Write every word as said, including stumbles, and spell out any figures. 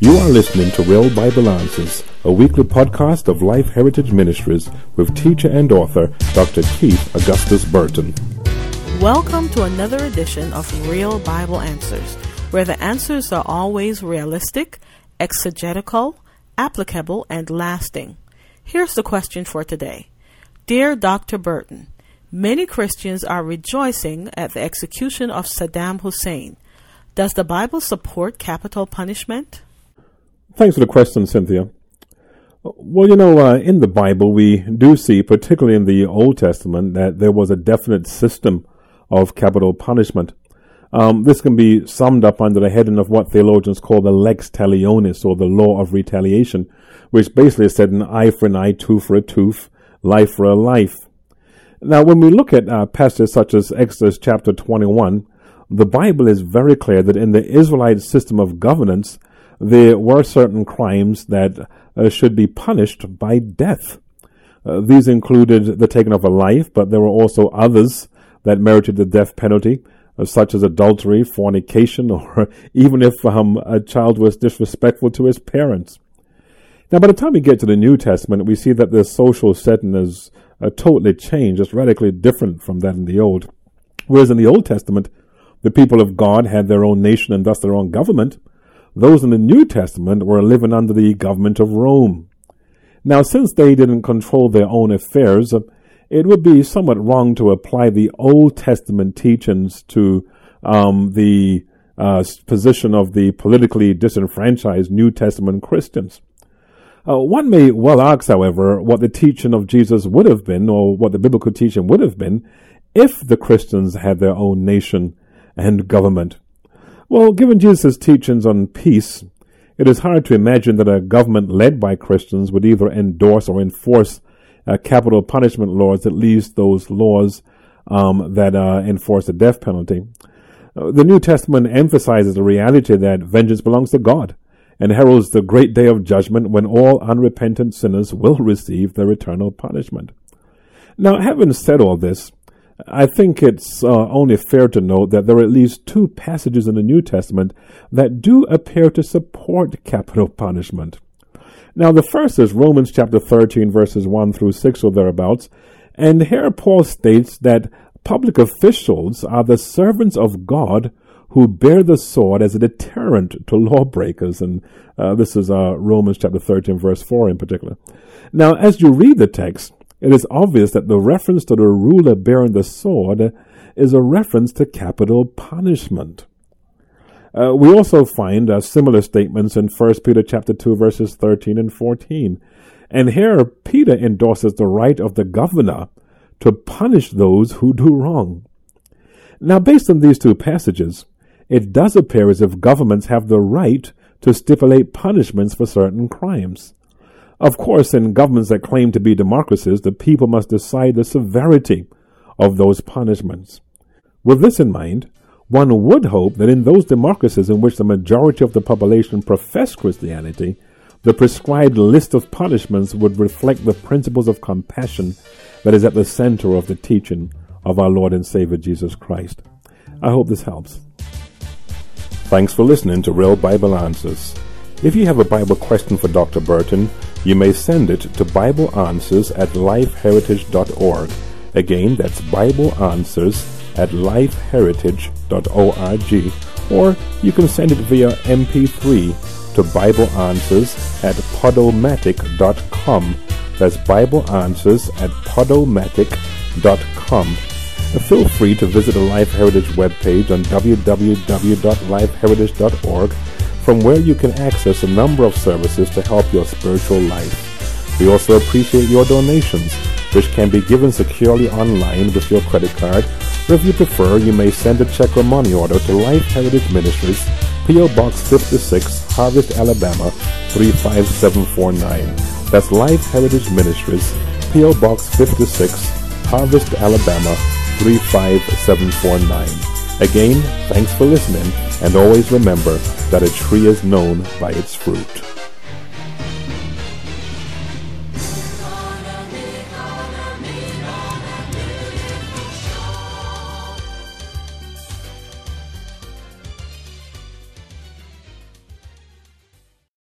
You are listening to Real Bible Answers, a weekly podcast of Life Heritage Ministries with teacher and author Doctor Keith Augustus Burton. Welcome to another edition of Real Bible Answers, where the answers are always realistic, exegetical, applicable, and lasting. Here's the question for today. Dear Doctor Burton, many Christians are rejoicing at the execution of Saddam Hussein. Does the Bible support capital punishment? Thanks for the question, Cynthia. Well, you know, uh, in the Bible, we do see, particularly in the Old Testament, that there was a definite system of capital punishment. Um, this can be summed up under the heading of what theologians call the lex talionis, or the law of retaliation, which basically said an eye for an eye, tooth for a tooth, life for a life. Now, when we look at uh, passages such as Exodus chapter twenty-one, the Bible is very clear that in the Israelite system of governance, there were certain crimes that uh, should be punished by death. Uh, these included the taking of a life, but there were also others that merited the death penalty, uh, such as adultery, fornication, or even if um, a child was disrespectful to his parents. Now, by the time we get to the New Testament, we see that the social setting has uh, totally changed. It's radically different from that in the Old. Whereas in the Old Testament, the people of God had their own nation and thus their own government. Those in the New Testament were living under the government of Rome. Now, since they didn't control their own affairs, it would be somewhat wrong to apply the Old Testament teachings to um, the uh, position of the politically disenfranchised New Testament Christians. Uh, one may well ask, however, what the teaching of Jesus would have been, or what the biblical teaching would have been, if the Christians had their own nation and government. Well, given Jesus' teachings on peace, it is hard to imagine that a government led by Christians would either endorse or enforce uh, capital punishment laws, at least those laws um, that uh, enforce the death penalty. Uh, the New Testament emphasizes the reality that vengeance belongs to God and heralds the great day of judgment when all unrepentant sinners will receive their eternal punishment. Now, having said all this, I think it's uh, only fair to note that there are at least two passages in the New Testament that do appear to support capital punishment. Now, the first is Romans chapter thirteen, verses one through six or thereabouts, and here Paul states that public officials are the servants of God who bear the sword as a deterrent to lawbreakers, and uh, this is uh, Romans chapter thirteen, verse four in particular. Now, as you read the text, it is obvious that the reference to the ruler bearing the sword is a reference to capital punishment. Uh, we also find uh, similar statements in First Peter chapter two, verses thirteen and fourteen. And here Peter endorses the right of the governor to punish those who do wrong. Now, based on these two passages, it does appear as if governments have the right to stipulate punishments for certain crimes. Of course, in governments that claim to be democracies, the people must decide the severity of those punishments. With this in mind, one would hope that in those democracies in which the majority of the population profess Christianity, the prescribed list of punishments would reflect the principles of compassion that is at the center of the teaching of our Lord and Savior Jesus Christ. I hope this helps. Thanks for listening to Real Bible Answers. If you have a Bible question for Doctor Burton, you may send it to Bible Answers at life heritage dot org. Again, that's Bible Answers at life heritage dot org. Or you can send it via M P three to Bible Answers at podomatic dot com. That's Bible Answers at podomatic dot com. Feel free to visit the Life Heritage webpage on w w w dot life heritage dot org, from where you can access a number of services to help your spiritual life. We also appreciate your donations, which can be given securely online with your credit card, or if you prefer, you may send a check or money order to Life Heritage Ministries, P O Box fifty-six, Harvest, Alabama, three five seven four nine. That's Life Heritage Ministries, P O Box fifty-six, Harvest, Alabama, three five seven four nine. Again, thanks for listening, and always remember that a tree is known by its fruit.